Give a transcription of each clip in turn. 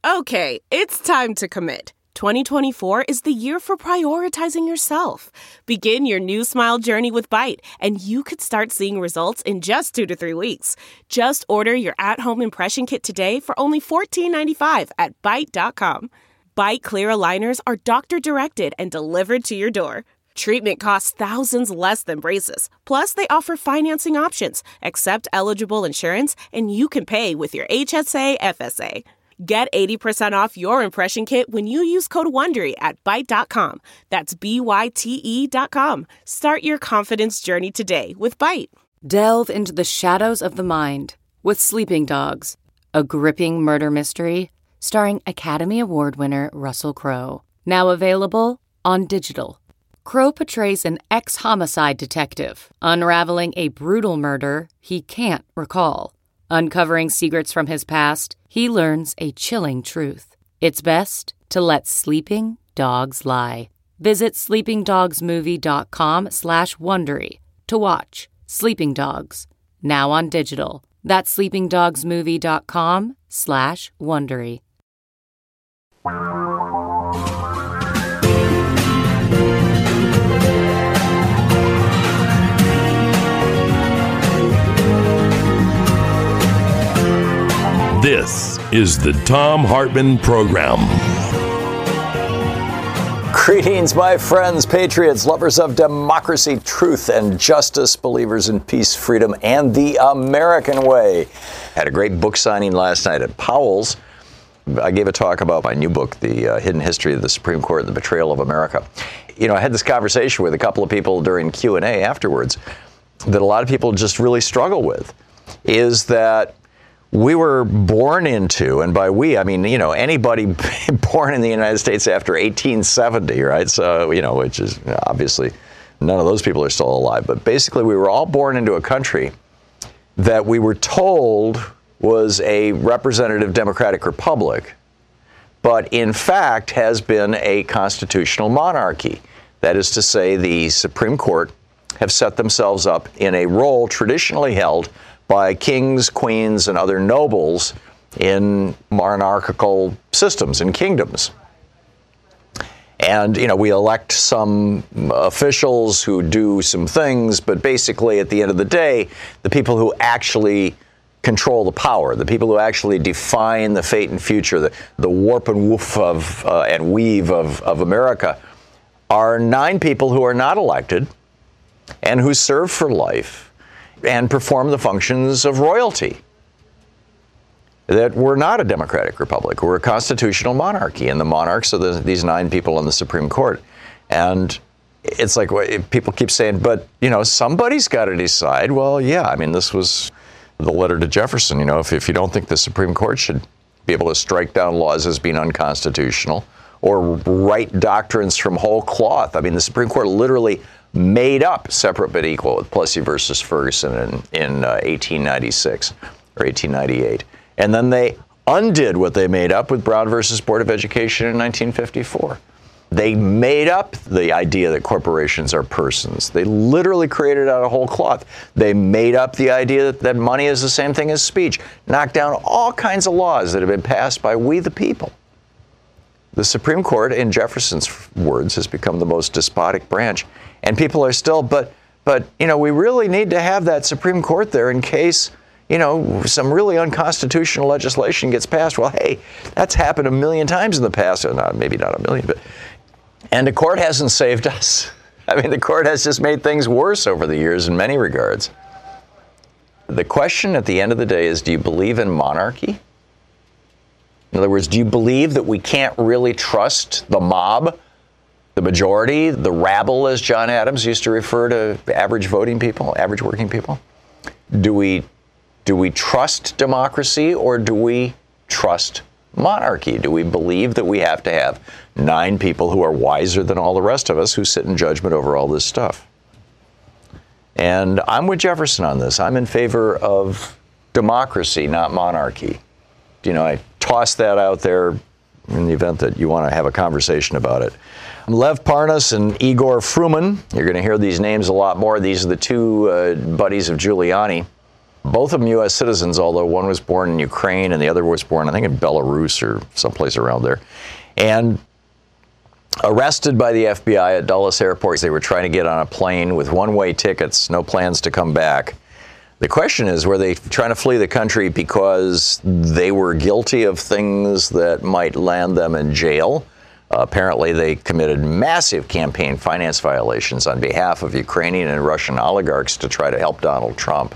Okay, it's time to commit. 2024 is the year for prioritizing yourself. Begin your new smile journey with Byte, and you could start seeing results in just 2 to 3 weeks. Just order your at-home impression kit today for only $14.95 at Byte.com. Byte Clear aligners are doctor-directed and delivered to your door. Treatment costs thousands less than braces. Plus, they offer financing options, accept eligible insurance, and you can pay with your HSA, FSA. Get 80% off your impression kit when you use code WONDERY at Byte.com. That's BYTE.com. Start your confidence journey today with Byte. Delve into the shadows of the mind with Sleeping Dogs, a gripping murder mystery starring Academy Award winner Russell Crowe. Now available on digital. Crowe portrays an ex-homicide detective unraveling a brutal murder he can't recall. Uncovering secrets from his past, he learns a chilling truth. It's best to let sleeping dogs lie. Visit sleepingdogsmovie.com/Wondery to watch Sleeping Dogs, now on digital. That's sleepingdogsmovie.com/Wondery. This is the Thom Hartmann Program. Greetings, my friends, patriots, lovers of democracy, truth, and justice, believers in peace, freedom, and the American way. Had a great book signing last night at Powell's. I gave a talk about my new book, The Hidden History of the Supreme Court and the Betrayal of America. You know, I had this conversation with a couple of people during Q&A afterwards that a lot of people just really struggle with, is that we were born into, and by we, I mean, you know, anybody born in the United States after 1870, right? So, you know, which is obviously none of those people are still alive. But basically, we were all born into a country that we were told was a representative democratic republic, but in fact has been a constitutional monarchy. That is to say, the Supreme Court have set themselves up in a role traditionally held by kings, queens, and other nobles in monarchical systems and kingdoms. And, you know, we elect some officials who do some things, but basically at the end of the day, the people who actually control the power, the people who actually define the fate and future, the warp and woof of and weave of America, are 9 people who are not elected and who serve for life and perform the functions of royalty. That we're not a democratic republic. We're a constitutional monarchy, and the monarchs are these 9 people on the Supreme Court. And it's like people keep saying, but, you know, somebody's got to decide. Well, yeah, I mean, this was the letter to Jefferson. You know, if you don't think the Supreme Court should be able to strike down laws as being unconstitutional or write doctrines from whole cloth. I mean, the Supreme Court literally made up separate but equal with Plessy versus Ferguson in 1896 or 1898. And then they undid what they made up with Brown versus Board of Education in 1954. They made up the idea that corporations are persons. They literally created it out of whole cloth. They made up the idea that money is the same thing as speech. Knocked down all kinds of laws that have been passed by we the people. The Supreme Court, in Jefferson's words, has become the most despotic branch. And people are still, but you know, we really need to have that Supreme Court there in case, you know, some really unconstitutional legislation gets passed. Well, hey, that's happened a million times in the past. Maybe not a million, but. And the court hasn't saved us. I mean, the court has just made things worse over the years in many regards. The question at the end of the day is, do you believe in monarchy? In other words, do you believe that we can't really trust the mob, the majority, the rabble, as John Adams used to refer to average voting people, average working people? Do we trust democracy, or do we trust monarchy? Do we believe that we have to have 9 people who are wiser than all the rest of us who sit in judgment over all this stuff? And I'm with Jefferson on this. I'm in favor of democracy, not monarchy. You know, I toss that out there in the event that you want to have a conversation about it. Lev Parnas and Igor Fruman. You're going to hear these names a lot more. These are the 2 buddies of Giuliani. Both of them U.S. citizens, although one was born in Ukraine and the other was born, I think, in Belarus or someplace around there. And arrested by the FBI at Dulles Airport. They were trying to get on a plane with one-way tickets, no plans to come back. The question is, were they trying to flee the country because they were guilty of things that might land them in jail? Apparently, they committed massive campaign finance violations on behalf of Ukrainian and Russian oligarchs to try to help Donald Trump.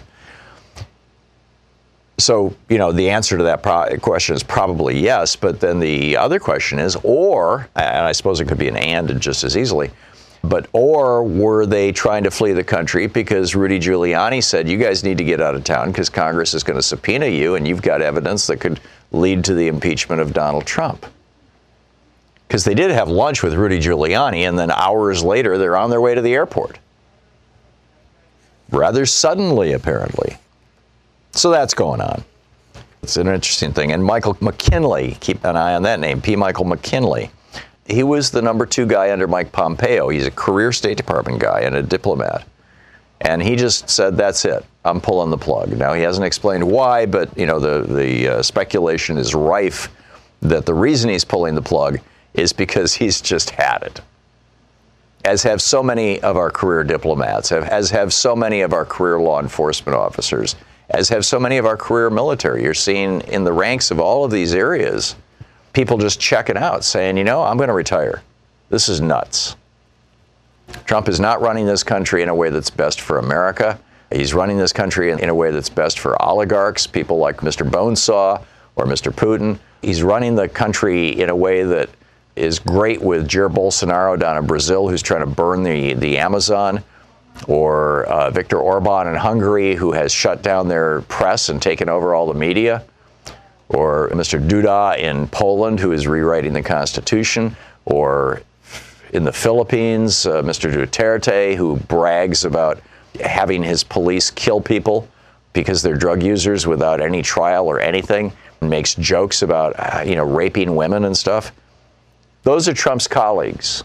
So, the answer to that question is probably yes, but then the other question is, or, and I suppose it could be an and just as easily, or were they trying to flee the country because Rudy Giuliani said, you guys need to get out of town because Congress is going to subpoena you and you've got evidence that could lead to the impeachment of Donald Trump? Because they did have lunch with Rudy Giuliani, and then hours later, they're on their way to the airport. Rather suddenly, apparently. So that's going on. It's an interesting thing. And Michael McKinley, keep an eye on that name, P. Michael McKinley. He was the number 2 guy under Mike Pompeo. He's a career State Department guy and a diplomat. And he just said, that's it. I'm pulling the plug. Now, he hasn't explained why, but, the speculation is rife that the reason he's pulling the plug is because he's just had it. As have so many of our career diplomats, as have so many of our career law enforcement officers, as have so many of our career military. You're seeing in the ranks of all of these areas, people just checking out, saying, I'm going to retire. This is nuts. Trump is not running this country in a way that's best for America. He's running this country in a way that's best for oligarchs, people like Mr. Bonesaw or Mr. Putin. He's running the country in a way that is great with Jair Bolsonaro down in Brazil, who's trying to burn the Amazon, or Viktor Orban in Hungary, who has shut down their press and taken over all the media, or Mr. Duda in Poland, who is rewriting the Constitution, or in the Philippines, Mr. Duterte, who brags about having his police kill people because they're drug users without any trial or anything, and makes jokes about, raping women and stuff. Those are Trump's colleagues.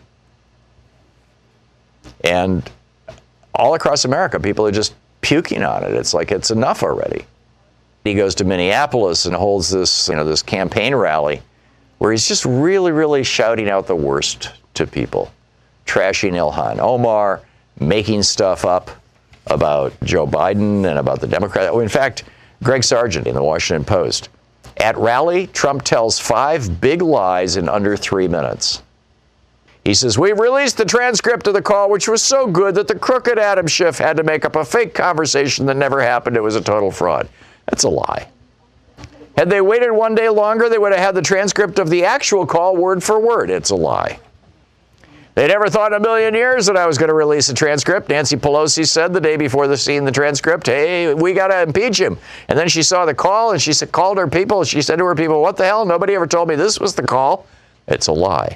And all across America, people are just puking on it. It's like it's enough already. He goes to Minneapolis and holds this, this campaign rally where he's just really, really shouting out the worst to people, trashing Ilhan Omar, making stuff up about Joe Biden and about the Democrats. In fact, Greg Sargent in the Washington Post, at rally, Trump tells 5 big lies in under 3 minutes. He says, we released the transcript of the call, which was so good that the crooked Adam Schiff had to make up a fake conversation that never happened. It was a total fraud. That's a lie. Had they waited one day longer, they would have had the transcript of the actual call word for word. It's a lie. They never thought in a million years that I was going to release a transcript. Nancy Pelosi said the day before seeing the transcript, hey, we got to impeach him. And then she saw the call and she called her people. She said to her people, what the hell? Nobody ever told me this was the call. It's a lie.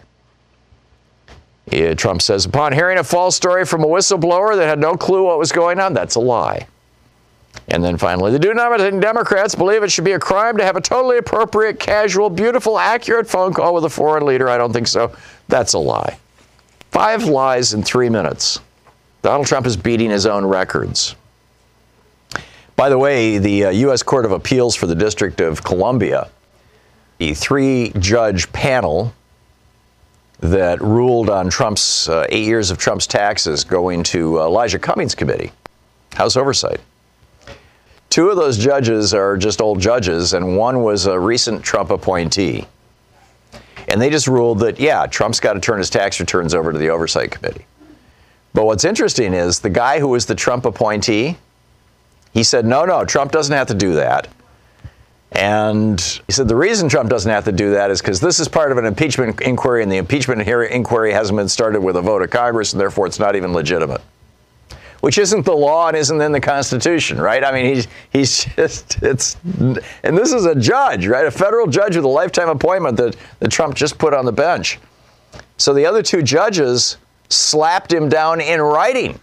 Trump says, upon hearing a false story from a whistleblower that had no clue what was going on, that's a lie. And then finally, the do-nothing Democrats believe it should be a crime to have a totally appropriate, casual, beautiful, accurate phone call with a foreign leader. I don't think so. That's a lie. 5 lies in 3 minutes. Donald Trump is beating his own records. By the way, the U.S. Court of Appeals for the District of Columbia, the 3-judge panel that ruled on Trump's 8 years of Trump's taxes going to Elijah Cummings Committee, House Oversight. 2 of those judges are just old judges, and one was a recent Trump appointee. And they just ruled that, yeah, Trump's got to turn his tax returns over to the Oversight Committee. But what's interesting is the guy who was the Trump appointee, he said, no, Trump doesn't have to do that. And he said the reason Trump doesn't have to do that is because this is part of an impeachment inquiry, and the impeachment inquiry hasn't been started with a vote of Congress, and therefore it's not even legitimate. Which isn't the law and isn't in the Constitution, right? I mean, he's just, and this is a judge, right? A federal judge with a lifetime appointment that Trump just put on the bench. So the other 2 judges slapped him down in writing.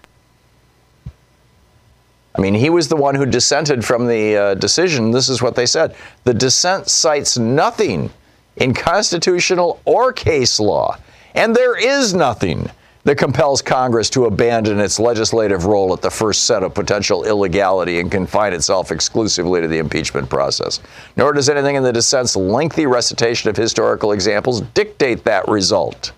I mean, he was the one who dissented from the decision. This is what they said. The dissent cites nothing in constitutional or case law, and there is nothing that compels Congress to abandon its legislative role at the first set of potential illegality and confine itself exclusively to the impeachment process. Nor does anything in the dissent's lengthy recitation of historical examples dictate that result.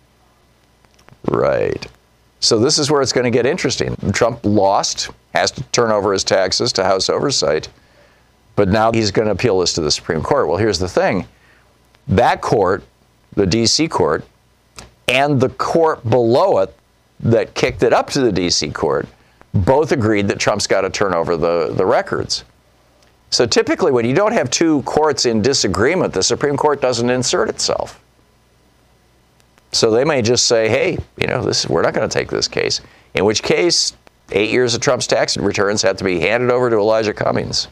Right. So this is where it's going to get interesting. Trump lost, has to turn over his taxes to House Oversight, but now he's going to appeal this to the Supreme Court. Well, here's the thing. That court, the D.C. court, and the court below it that kicked it up to the D.C. court both agreed that Trump's got to turn over the records. So typically when you don't have two courts in disagreement, the Supreme Court doesn't insert itself. So they may just say, hey, we're not going to take this case, in which case 8 years of Trump's tax returns have to be handed over to Elijah Cummings.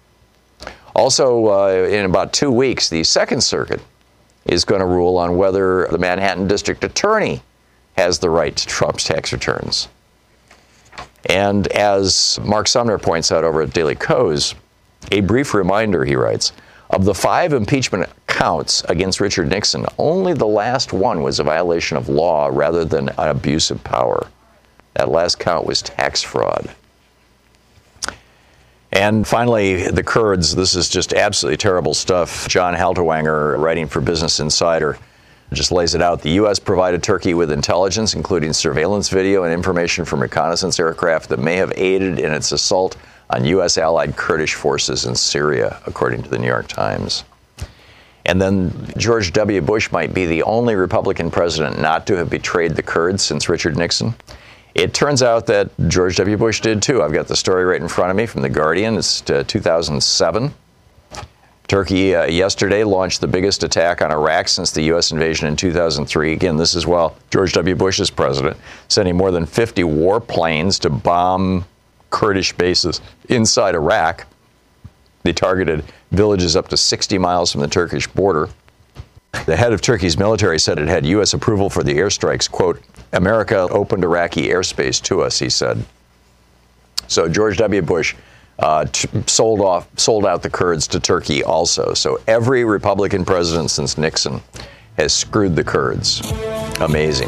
Also, in about 2 weeks, the Second Circuit is going to rule on whether the Manhattan District Attorney has the right to Trump's tax returns. And as Mark Sumner points out over at Daily Kos, a brief reminder, he writes, of the 5 impeachment counts against Richard Nixon, only the last one was a violation of law rather than an abuse of power. That last count was tax fraud. And finally, the Kurds. This is just absolutely terrible stuff. John Halterwanger, writing for Business Insider, just lays it out. The U.S. provided Turkey with intelligence, including surveillance video and information from reconnaissance aircraft that may have aided in its assault on U.S. allied Kurdish forces in Syria, according to the New York Times. And then George W. Bush might be the only Republican president not to have betrayed the Kurds since Richard Nixon. It turns out that George W. Bush did, too. I've got the story right in front of me from The Guardian. It's 2007. Turkey yesterday launched the biggest attack on Iraq since the U.S. invasion in 2003. Again, this is while George W. Bush is president, sending more than 50 warplanes to bomb Kurdish bases inside Iraq. They targeted villages up to 60 miles from the Turkish border. The head of Turkey's military said it had U.S. approval for the airstrikes. Quote, America opened Iraqi airspace to us, he said. So George W. Bush sold out the Kurds to Turkey also. So every Republican president since Nixon has screwed the Kurds. Amazing.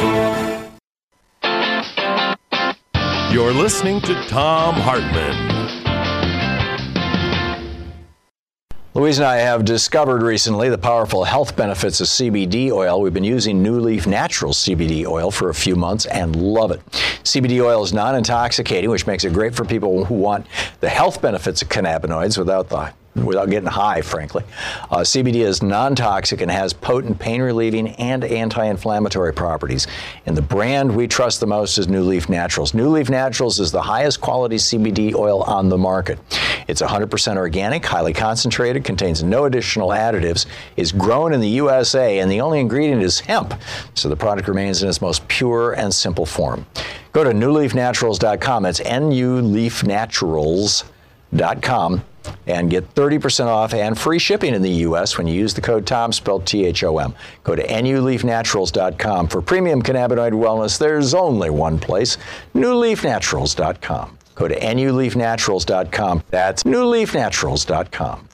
You're listening to Thom Hartmann. Louise and I have discovered recently the powerful health benefits of CBD oil. We've been using New Leaf Naturals CBD oil for a few months and love it. CBD oil is non-intoxicating, which makes it great for people who want the health benefits of cannabinoids without getting high, frankly. CBD is non-toxic and has potent pain-relieving and anti-inflammatory properties. And the brand we trust the most is New Leaf Naturals. New Leaf Naturals is the highest quality CBD oil on the market. It's 100% organic, highly concentrated, contains no additional additives, is grown in the USA, and the only ingredient is hemp. So the product remains in its most pure and simple form. Go to newleafnaturals.com. That's NULeafNaturals.com. and get 30% off and free shipping in the U.S. when you use the code TOM, spelled T-H-O-M. Go to NULeafNaturals.com. For premium cannabinoid wellness, there's only one place, NewLeafNaturals.com. Go to NULeafNaturals.com. That's NewLeafNaturals.com.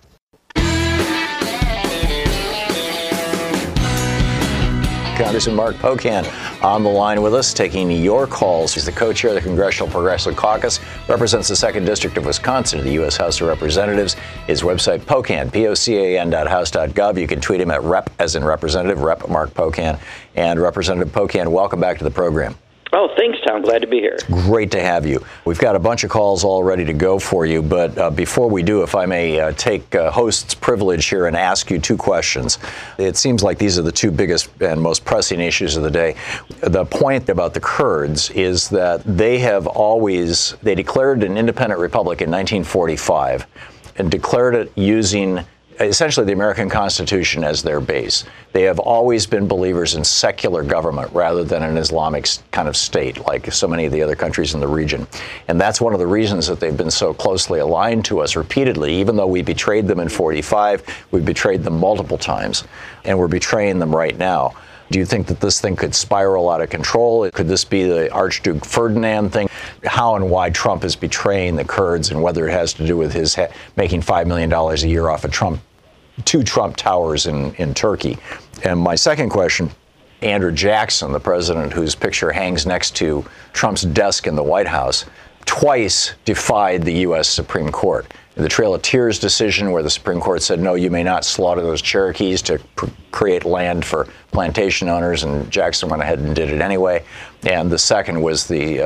Congressman Mark Pocan on the line with us, taking your calls. He's the co-chair of the Congressional Progressive Caucus, represents the 2nd District of Wisconsin in the U.S. House of Representatives. His website, Pocan, POCAN.house.gov. You can tweet him at Rep, as in Representative, Rep Mark Pocan. And Representative Pocan, welcome back to the program. Oh, thanks, Tom. Glad to be here. Great to have you. We've got a bunch of calls all ready to go for you, but before we do, if I may take host's privilege here and ask you 2 questions. It seems like these are the 2 biggest and most pressing issues of the day. The point about the Kurds is that they declared an independent republic in 1945 and declared it using essentially the American Constitution as their base. They have always been believers in secular government rather than an Islamic kind of state like so many of the other countries in the region. And that's one of the reasons that they've been so closely aligned to us repeatedly. Even though we betrayed them in 45, we betrayed them multiple times, and we're betraying them right now. Do you think that this thing could spiral out of control? Could this be the Archduke Ferdinand thing? How and why Trump is betraying the Kurds, and whether it has to do with his making $5 million a year off of 2 Trump towers in Turkey. And my second question Andrew Jackson, the president whose picture hangs next to Trump's desk in the White House, twice defied the U.S. Supreme Court. The Trail of Tears decision, where the Supreme Court said, no, you may not slaughter those Cherokees to create land for plantation owners, and Jackson went ahead and did it anyway. And the second was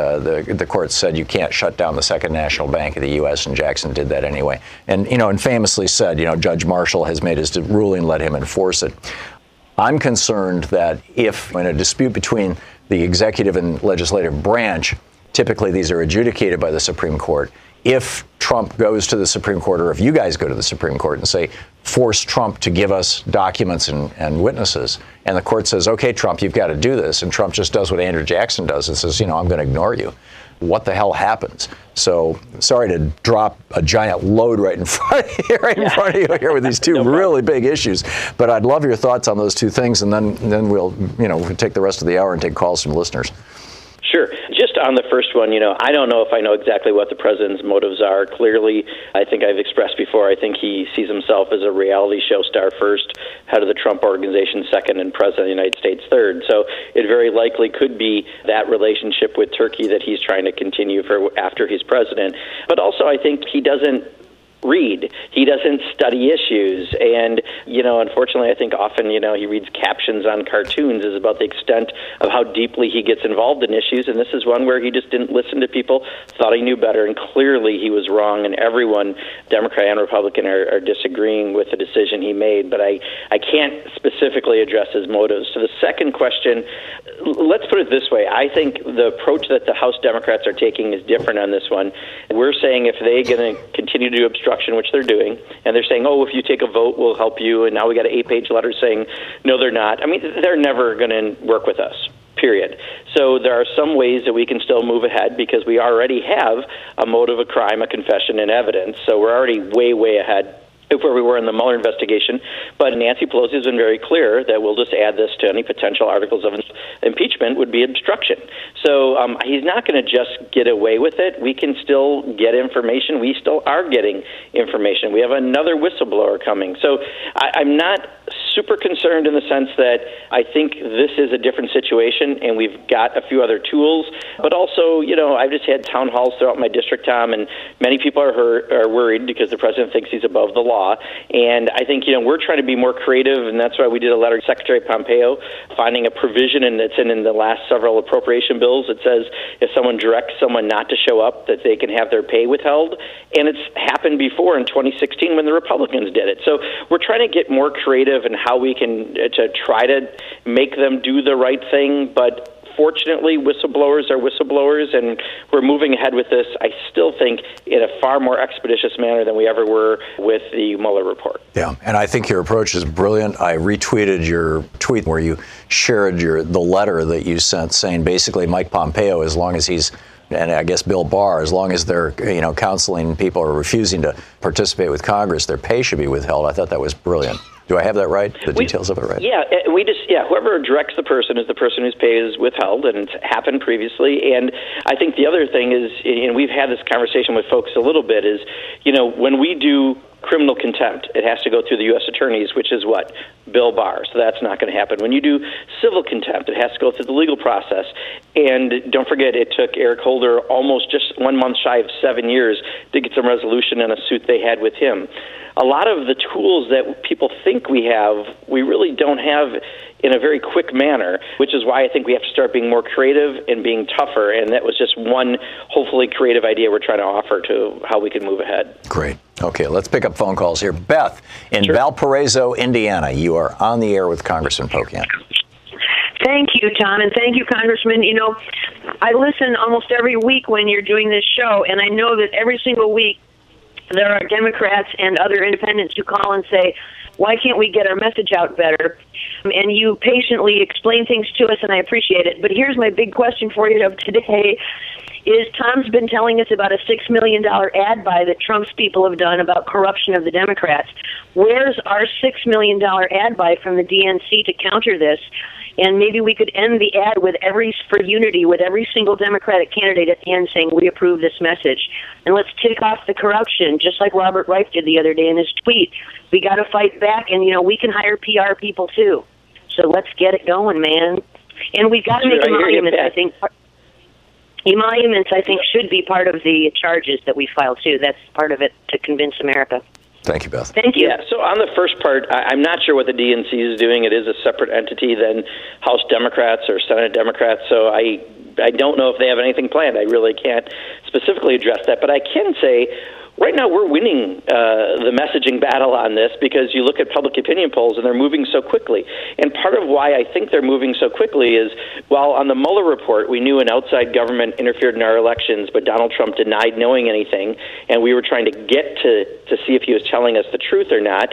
the court said you can't shut down the Second National Bank of the U.S., and Jackson did that anyway. And, and famously said, Judge Marshall has made his ruling, let him enforce it. I'm concerned that if in a dispute between the executive and legislative branch, typically these are adjudicated by the Supreme Court. If Trump goes to the Supreme Court, or if you guys go to the Supreme Court and say, force Trump to give us documents and witnesses, and the court says, okay, Trump, you've got to do this, and Trump just does what Andrew Jackson does and says, I'm going to ignore you, what the hell happens? So sorry to drop a giant load right in front of you here with these two really big issues, but I'd love your thoughts on those two things, and then we'll take the rest of the hour and take calls from listeners. Sure. Just on the first one, I don't know if I know exactly what the president's motives are. Clearly, I think I've expressed before, I think he sees himself as a reality show star first, head of the Trump Organization second, and president of the United States third. So it very likely could be that relationship with Turkey that he's trying to continue for after he's president. But also, I think he doesn't read. He doesn't study issues. And, unfortunately, I think often, he reads captions on cartoons is about the extent of how deeply he gets involved in issues. And this is one where he just didn't listen to people, thought he knew better, and clearly he was wrong. And everyone, Democrat and Republican, are disagreeing with the decision he made. But I can't specifically address his motives. So the second question, let's put it this way. I think the approach that the House Democrats are taking is different on this one. We're saying if they're going to continue to do obstruction, which they're doing, and they're saying, if you take a vote, we'll help you, and now we got an 8-page letter saying, no, they're not. I mean, they're never going to work with us, period. So there are some ways that we can still move ahead because we already have a motive of crime, a confession, and evidence. So we're already way, way ahead of where we were in the Mueller investigation. But Nancy Pelosi has been very clear that we'll just add this to any potential articles of impeachment would be obstruction. So he's not going to just get away with it. We can still get information. We still are getting information. We have another whistleblower coming. So I'm not super concerned in the sense that I think this is a different situation and we've got a few other tools. But also, I've just had town halls throughout my district, Tom, and many people are worried because the president thinks he's above the law. And I think, we're trying to be more creative, and that's why we did a letter to Secretary Pompeo finding a provision, and it's in the last several appropriation bills. It says if someone directs someone not to show up, that they can have their pay withheld. And it's happened before in 2016 when the Republicans did it. So we're trying to get more creative in how we can to try to make them do the right thing, but fortunately, whistleblowers are whistleblowers, and we're moving ahead with this, I still think, in a far more expeditious manner than we ever were with the Mueller report. Yeah, and I think your approach is brilliant. I retweeted your tweet where you shared the letter that you sent saying basically Mike Pompeo, as long as he's, and I guess Bill Barr, as long as they're counseling people or refusing to participate with Congress, their pay should be withheld. I thought that was brilliant. Do I have that right? The details of it right? Yeah, whoever directs the person is the person whose pay is withheld, and it's happened previously. And I think the other thing is, and we've had this conversation with folks a little bit, is, when we do criminal contempt, it has to go through the U.S. attorneys, which is what? Bill Barr. So that's not going to happen. When you do civil contempt, it has to go through the legal process. And don't forget, it took Eric Holder almost just 1 month shy of 7 years to get some resolution in a suit they had with him. A lot of the tools that people think we have, we really don't have in a very quick manner, which is why I think we have to start being more creative and being tougher. And that was just one, hopefully, creative idea we're trying to offer to how we can move ahead. Great. Okay, let's pick up phone calls here. Beth in Valparaiso, Indiana. You are on the air with Congressman Pocan. Thank you, Tom, and thank you, Congressman. I listen almost every week when you're doing this show, and I know that every single week there are Democrats and other independents who call and say, why can't we get our message out better? And you patiently explain things to us, and I appreciate it. But here's my big question for you today is Tom's been telling us about a $6 million ad buy that Trump's people have done about corruption of the Democrats. Where's our $6 million ad buy from the DNC to counter this? And maybe we could end the ad with for unity with every single Democratic candidate at the end saying, we approve this message. And let's tick off the corruption, just like Robert Reich did the other day in his tweet. We got to fight back, and, we can hire PR people too. So let's get it going, man. And we've got to make emoluments, I think. Emoluments, I think, should be part of the charges that we file, too. That's part of it to convince America. Thank you, Beth. Thank you. Yeah, so on the first part, I'm not sure what the DNC is doing. It is a separate entity than House Democrats or Senate Democrats, so I don't know if they have anything planned. I really can't specifically address that, but I can say right now we're winning the messaging battle on this because you look at public opinion polls and they're moving so quickly. And part of why I think they're moving so quickly is while on the Mueller report we knew an outside government interfered in our elections, but Donald Trump denied knowing anything, and we were trying to get to see if he was telling us the truth or not,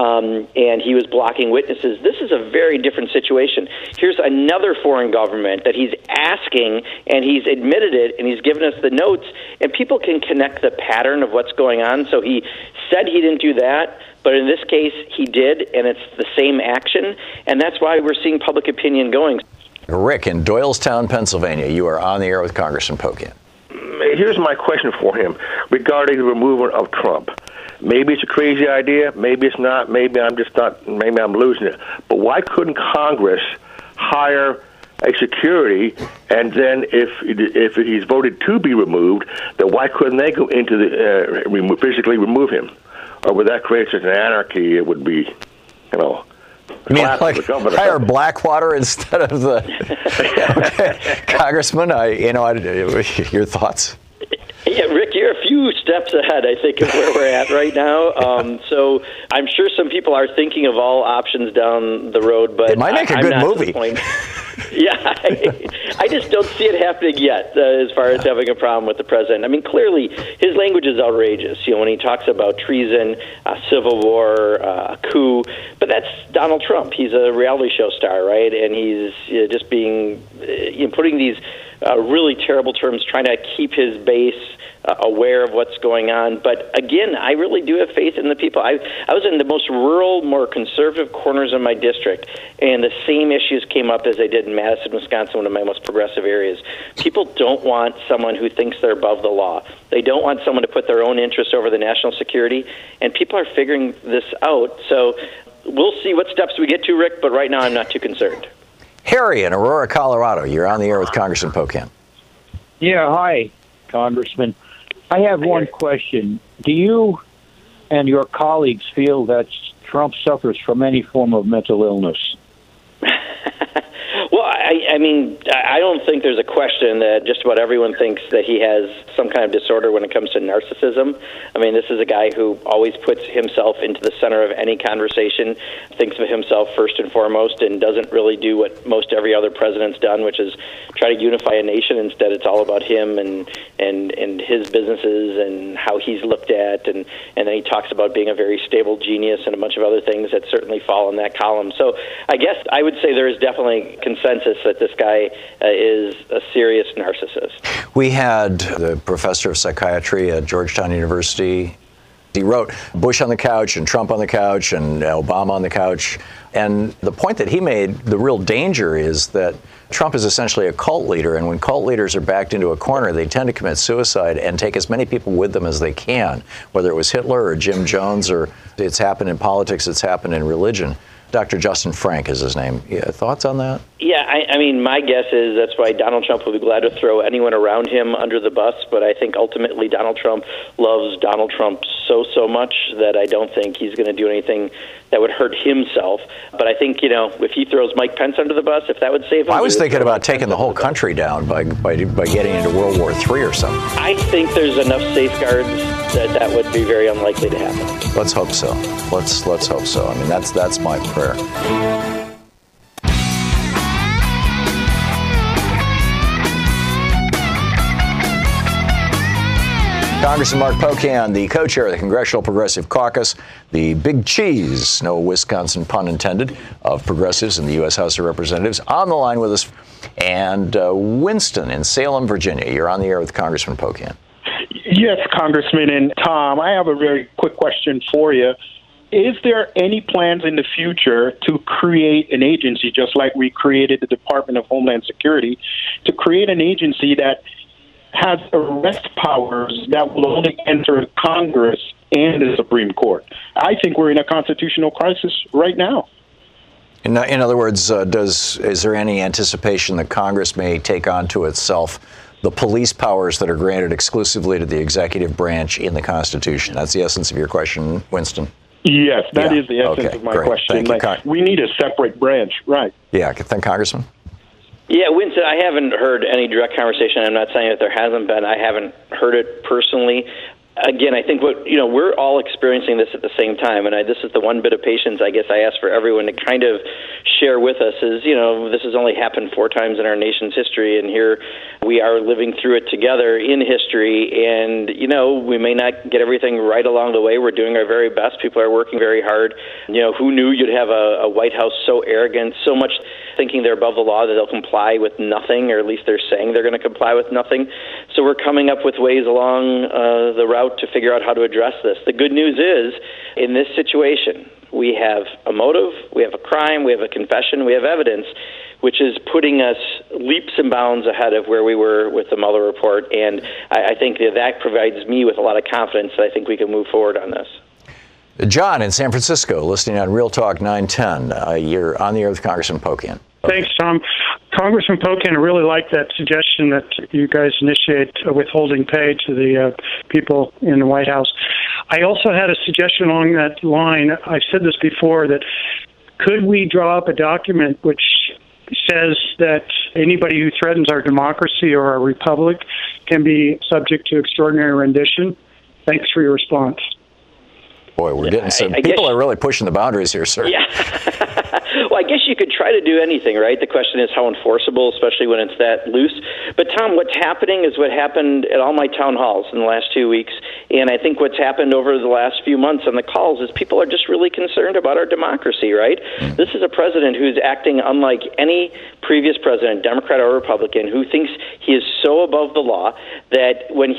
and he was blocking witnesses. This is a very different situation. Here's another foreign government that he's asking, and he's admitted it, and he's given us the notes, and people can connect the pattern of what's going on. So he said he didn't do that, but in this case he did, and it's the same action, and that's why we're seeing public opinion going. Rick in Doylestown, Pennsylvania, you are on the air with Congressman Pocan. Here's my question for him regarding the removal of Trump. Maybe it's a crazy idea, maybe it's not, maybe I'm losing it. But why couldn't Congress hire a security, and then if he's voted to be removed, then why couldn't they go into the physically remove him? Or would that create such an anarchy? It would be, You mean like hire Blackwater instead of the okay. Congressman? Your thoughts? Yeah, Rick, you're a few steps ahead, I think, of where we're at right now. So I'm sure some people are thinking of all options down the road, but it might make a good movie. Yeah, I just don't see it happening yet as far as having a problem with the president. I mean, clearly, his language is outrageous, when he talks about treason, civil war, a coup. But that's Donald Trump. He's a reality show star, right? And he's just being, putting these really terrible terms, trying to keep his base aware of what's going on. But again, I really do have faith in the people. I was in the most rural, more conservative corners of my district, and the same issues came up as they did in Madison, Wisconsin, one of my most progressive areas. People don't want someone who thinks they're above the law. They don't want someone to put their own interests over the national security, and people are figuring this out. So we'll see what steps we get to, Rick, but right now I'm not too concerned. Harry in Aurora, Colorado, you're on the air with Congressman Pocan. Yeah, hi, Congressman. I have one question. Do you and your colleagues feel that Trump suffers from any form of mental illness? Well, I mean, I don't think there's a question that just about everyone thinks that he has some kind of disorder when it comes to narcissism. I mean, this is a guy who always puts himself into the center of any conversation, thinks of himself first and foremost, and doesn't really do what most every other president's done, which is try to unify a nation. Instead, it's all about him and his businesses and how he's looked at, and then he talks about being a very stable genius and a bunch of other things that certainly fall in that column. So I guess I would say there is definitely consensus that this guy is a serious narcissist. We had the professor of psychiatry at Georgetown University. He wrote Bush on the couch and Trump on the couch and Obama on the couch. And the point that he made, the real danger is that Trump is essentially a cult leader. And when cult leaders are backed into a corner, they tend to commit suicide and take as many people with them as they can, whether it was Hitler or Jim Jones, or it's happened in politics, it's happened in religion. Dr. Justin Frank is his name. Thoughts on that? Yeah, I mean, my guess is that's why Donald Trump will be glad to throw anyone around him under the bus, but I think ultimately Donald Trump loves Donald Trump so much that I don't think he's going to do anything that would hurt himself. But I think, if he throws Mike Pence under the bus, if that would save him. I was thinking about taking the whole country down by getting into World War III or something. I think there's enough safeguards that would be very unlikely to happen. Let's hope so. Let's hope so. I mean, that's my prayer. Congressman Mark Pocan, the co-chair of the Congressional Progressive Caucus, the big cheese, no Wisconsin pun intended, of progressives in the U.S. House of Representatives, on the line with us. And Winston in Salem, Virginia, you're on the air with Congressman Pocan. Yes, Congressman. And Tom, I have a very quick question for you. Is there any plans in the future to create an agency, just like we created the Department of Homeland Security, to create an agency that has arrest powers that will only enter Congress and the Supreme Court? I think we're in a constitutional crisis right now. In other words, is there any anticipation that Congress may take onto itself the police powers that are granted exclusively to the executive branch in the Constitution? That's the essence of your question, Winston. Yes, that is the essence of my question. Thank you. We need a separate branch, right? Yeah, thank Congressman. Yeah, Winston, I haven't heard any direct conversation. I'm not saying that there hasn't been. I haven't heard it personally. Again, I think we're all experiencing this at the same time, and this is the one bit of patience I guess I ask for everyone to kind of share with us is, this has only happened 4 times in our nation's history, and here we are living through it together in history, and, we may not get everything right along the way. We're doing our very best. People are working very hard. Who knew you'd have a White House so arrogant, so much thinking they're above the law that they'll comply with nothing, or at least they're saying they're going to comply with nothing. So we're coming up with ways along the route to figure out how to address this. The good news is, in this situation, we have a motive, we have a crime, we have a confession, we have evidence, which is putting us leaps and bounds ahead of where we were with the Mueller report. And I think that provides me with a lot of confidence that I think we can move forward on this. John in San Francisco, listening on Real Talk 910. You're on the air with Congressman Pocan. Thanks, Tom. Congressman Pocan, I really like that suggestion that you guys initiate withholding pay to the people in the White House. I also had a suggestion along that line. I've said this before, that could we draw up a document which says that anybody who threatens our democracy or our republic can be subject to extraordinary rendition? Thanks for your response. Boy, we're getting some. People are really pushing the boundaries here, sir. Yeah. Well, I guess you could try to do anything, right? The question is how enforceable, especially when it's that loose. But, Tom, what's happening is what happened at all my town halls in the last 2 weeks. And I think what's happened over the last few months on the calls is people are just really concerned about our democracy, right? This is a president who's acting unlike any previous president, Democrat or Republican, who thinks he is so above the law that when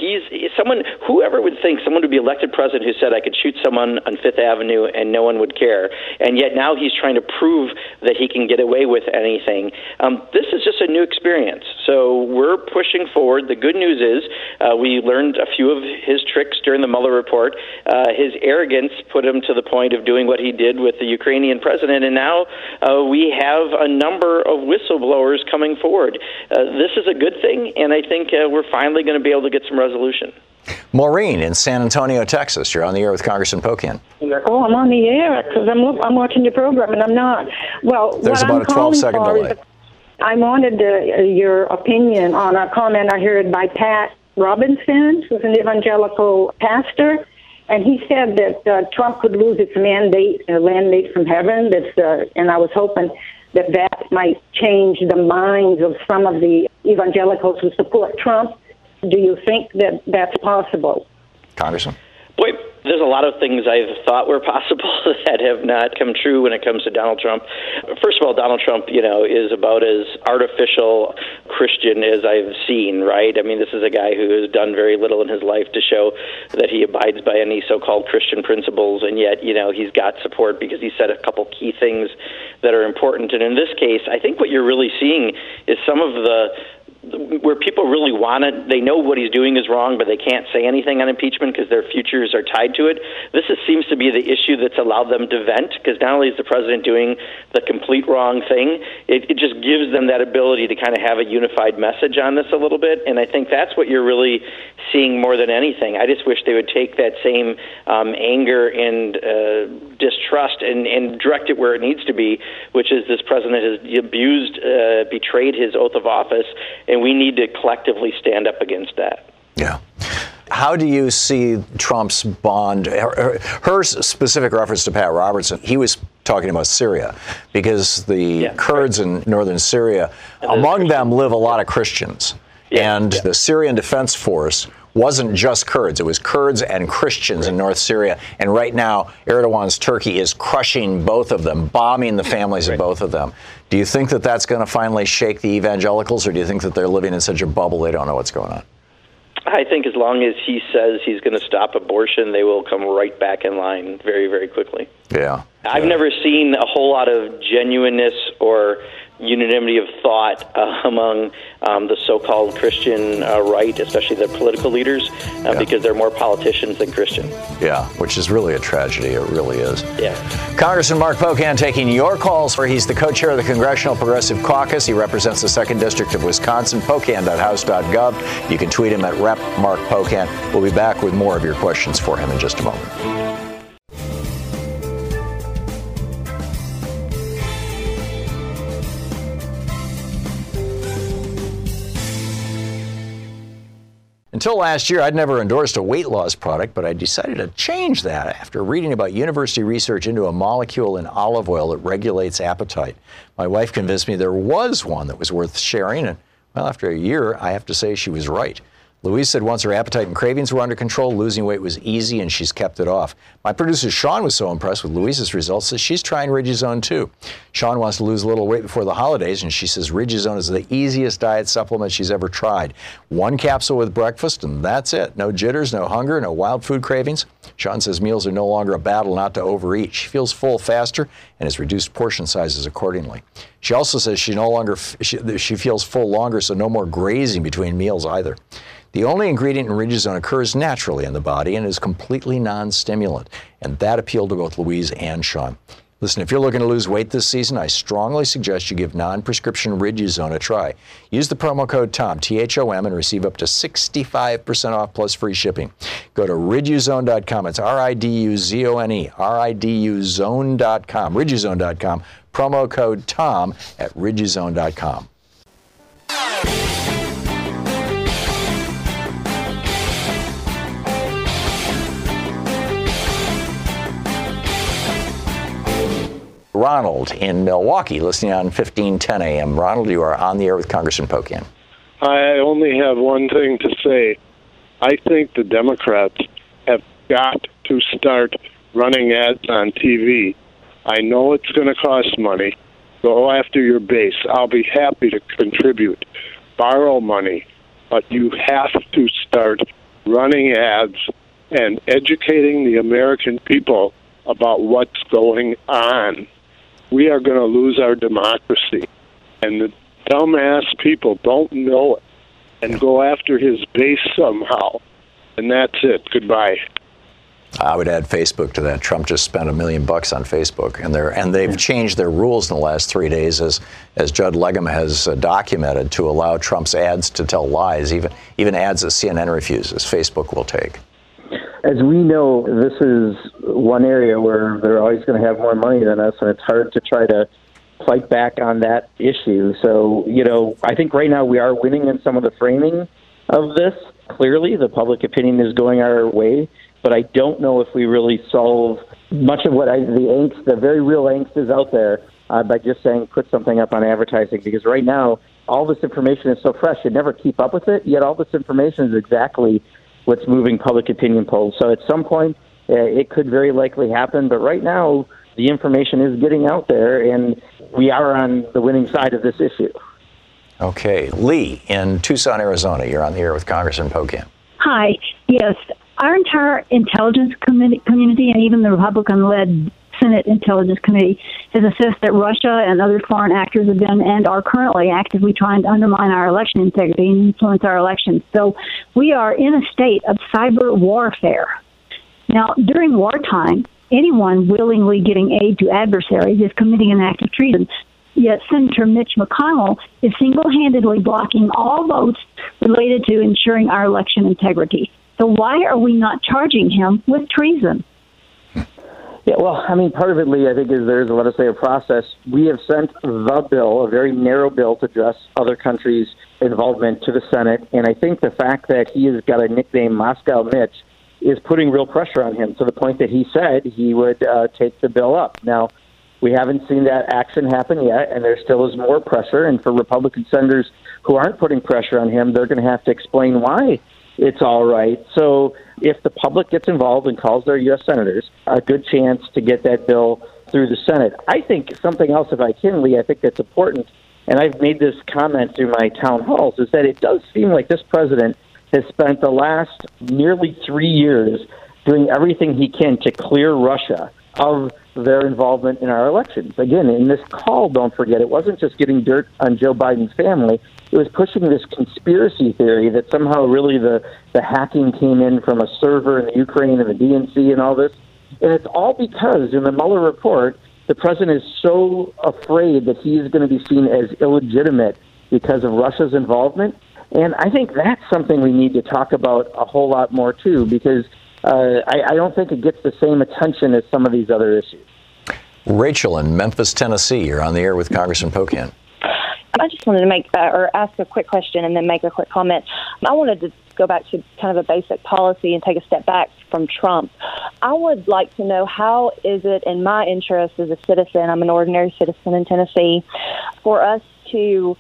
whoever would think someone would be elected president who said I could shoot someone on Fifth Avenue and no one would care. And yet now he's trying to prove that he can get away with anything. This is just a new experience. So we're pushing forward. The good news is we learned a few of his tricks during the Mueller report. His arrogance put him to the point of doing what he did with the Ukrainian president, and now we have a number of whistleblowers coming forward. This is a good thing, and I think we're finally going to be able to get some resolution. Maureen in San Antonio, Texas. You're on the air with Congressman Pocan. Oh, I'm on the air because I'm watching your program, and I'm not. Well, there's about a 12-second delay. I wanted your opinion on a comment I heard by Pat Robinson, who's an evangelical pastor, and he said that Trump could lose its mandate from heaven. And I was hoping that might change the minds of some of the evangelicals who support Trump. Do you think that that's possible? Congressman? Boy, there's a lot of things I've thought were possible that have not come true when it comes to Donald Trump. First of all, Donald Trump, is about as artificial Christian as I've seen, right? I mean, this is a guy who has done very little in his life to show that he abides by any so-called Christian principles, and yet, he's got support because he said a couple key things that are important. And in this case, I think what you're really seeing is some of where people really want it, they know what he's doing is wrong, but they can't say anything on impeachment because their futures are tied to it. This seems to be the issue that's allowed them to vent, because not only is the president doing the complete wrong thing, it just gives them that ability to kind of have a unified message on this a little bit, and I think that's what you're really seeing more than anything. I just wish they would take that same anger and distrust and direct it where it needs to be, which is this president has abused, betrayed his oath of office, and we need to collectively stand up against that. Yeah. How do you see Trump's bond, her specific reference to Pat Robertson? He was talking about Syria, because the Kurds in northern Syria, among them live a lot of Christians. And the Syrian Defense Force wasn't just Kurds. It was Kurds and Christians in North Syria. And right now, Erdogan's Turkey is crushing both of them, bombing the families of both of them. Do you think that that's going to finally shake the evangelicals, or do you think that they're living in such a bubble they don't know what's going on? I think as long as he says he's going to stop abortion, they will come right back in line very, very quickly. Yeah. I've never seen a whole lot of genuineness or unanimity of thought among the so-called Christian right, especially their political leaders, because they're more politicians than Christian. Yeah, which is really a tragedy. It really is. Yeah. Congressman Mark Pocan taking your calls. He's the co-chair of the Congressional Progressive Caucus. He represents the 2nd District of Wisconsin. Pocan.house.gov. You can tweet him at Rep. Mark Pocan. We'll be back with more of your questions for him in just a moment. Until last year, I'd never endorsed a weight loss product, but I decided to change that after reading about university research into a molecule in olive oil that regulates appetite. My wife convinced me there was one that was worth sharing, and, well, after a year, I have to say she was right. Louise said once her appetite and cravings were under control, losing weight was easy, and she's kept it off. My producer, Sean, was so impressed with Louise's results that she's trying Riduzone, too. Sean wants to lose a little weight before the holidays, and she says Riduzone is the easiest diet supplement she's ever tried. 1 capsule with breakfast, and that's it. No jitters, no hunger, no wild food cravings. Sean says meals are no longer a battle not to overeat. She feels full faster and has reduced portion sizes accordingly. She also says she feels full longer, so no more grazing between meals either. The only ingredient in Riduzone occurs naturally in the body and is completely non-stimulant, and that appealed to both Louise and Sean. Listen, if you're looking to lose weight this season, I strongly suggest you give non-prescription Riduzone a try. Use the promo code TOM, T-H-O-M, and receive up to 65% off plus free shipping. Go to Riduzone.com. It's R-I-D-U-Z-O-N-E, R-I-D-U-Zone.com, Riduzone.com, promo code TOM at Riduzone.com. Ronald in Milwaukee, listening on 1510 AM. Ronald, you are on the air with Congressman Pocan. I only have one thing to say. I think the Democrats have got to start running ads on TV. I know it's going to cost money. Go after your base. I'll be happy to contribute. Borrow money. But you have to start running ads and educating the American people about what's going on. We are going to lose our democracy. And the dumbass people don't know it and go after his base somehow. And that's it. Goodbye. I would add Facebook to that. Trump just spent $1 million on Facebook, and they've changed their rules in the last 3 days, as Judd Legum has documented, to allow Trump's ads to tell lies, even ads that CNN refuses. Facebook will take. As we know, this is one area where they're always going to have more money than us, and it's hard to try to fight back on that issue. So, I think right now we are winning in some of the framing of this. Clearly, the public opinion is going our way, but I don't know if we really solve much of what the very real angst is out there by just saying put something up on advertising, because right now all this information is so fresh, you never keep up with it, yet all this information is exactly what's moving public opinion polls. So at some point, it could very likely happen. But right now, the information is getting out there, and we are on the winning side of this issue. Okay. Lee in Tucson, Arizona. You're on the air with Congressman Pocan. Hi. Yes. Our entire intelligence community and even the Republican-led Senate Intelligence Committee has assessed that Russia and other foreign actors have been and are currently actively trying to undermine our election integrity and influence our elections. So we are in a state of cyber warfare. Now, during wartime, anyone willingly giving aid to adversaries is committing an act of treason. Yet Senator Mitch McConnell is single-handedly blocking all votes related to ensuring our election integrity. So why are we not charging him with treason? Yeah, well, part of it, Lee, I think is there's a legislative process. We have sent the bill, a very narrow bill, to address other countries' involvement to the Senate. And I think the fact that he has got a nickname, Moscow Mitch, is putting real pressure on him to the point that he said he would take the bill up. Now, we haven't seen that action happen yet, and there still is more pressure. And for Republican senators who aren't putting pressure on him, they're going to have to explain why it's all right. So if the public gets involved and calls their U.S. senators, a good chance to get that bill through the Senate. I think something else, if I can, Lee, I think that's important, and I've made this comment through my town halls, is that it does seem like this president has spent the last nearly 3 years doing everything he can to clear Russia of their involvement in our elections. Again, in this call, don't forget, it wasn't just getting dirt on Joe Biden's family. It was pushing this conspiracy theory that somehow really the hacking came in from a server in the Ukraine and the DNC and all this. And it's all because in the Mueller report, the president is so afraid that he is going to be seen as illegitimate because of Russia's involvement. And I think that's something we need to talk about a whole lot more, too, because I don't think it gets the same attention as some of these other issues. Rachel in Memphis, Tennessee, you're on the air with Congressman Pocan. I just wanted to make or ask a quick question and then make a quick comment. I wanted to go back to kind of a basic policy and take a step back from Trump. I would like to know, how is it in my interest as a citizen, I'm an ordinary citizen in Tennessee, for us to